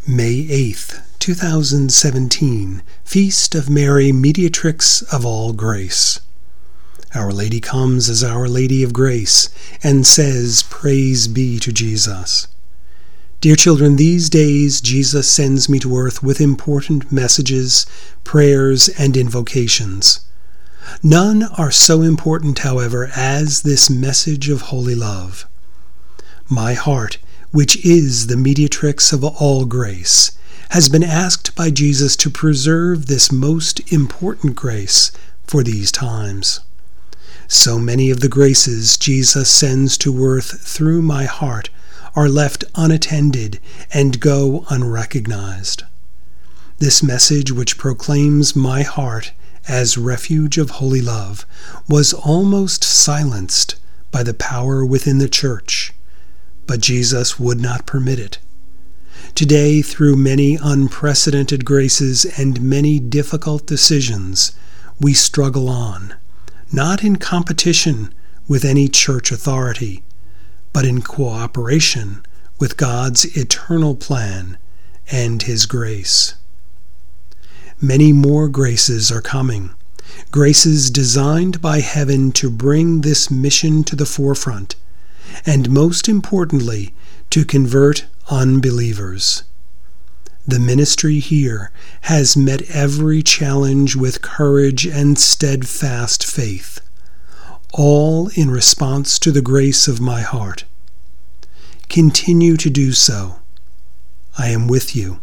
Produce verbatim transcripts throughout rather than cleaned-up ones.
May eighth, two thousand seventeen, Feast of Mary, Mediatrix of all grace. Our Lady comes as Our Lady of Grace and says, "Praise be to Jesus." Dear children, these days Jesus sends me to earth with important messages, prayers, and invocations. None are so important, however, as this message of holy love. My heart, which is the mediatrix of all grace, has been asked by Jesus to preserve this most important grace for these times. So many of the graces Jesus sends to earth through my heart are left unattended and go unrecognized. This message, which proclaims my heart as refuge of holy love, was almost silenced by the power within the Church, but Jesus would not permit it. Today, through many unprecedented graces and many difficult decisions, we struggle on, not in competition with any church authority, but in cooperation with God's eternal plan and His grace. Many more graces are coming, graces designed by heaven to bring this mission to the forefront, and most importantly, to convert unbelievers. The ministry here has met every challenge with courage and steadfast faith, all in response to the grace of my heart. Continue to do so. I am with you.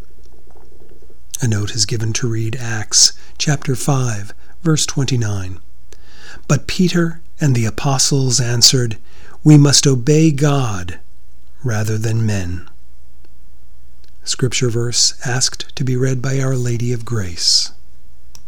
A note is given to read Acts chapter five, verse twenty-nine. But Peter and the apostles answered, "We must obey God rather than men." Scripture verse asked to be read by Our Lady of Grace.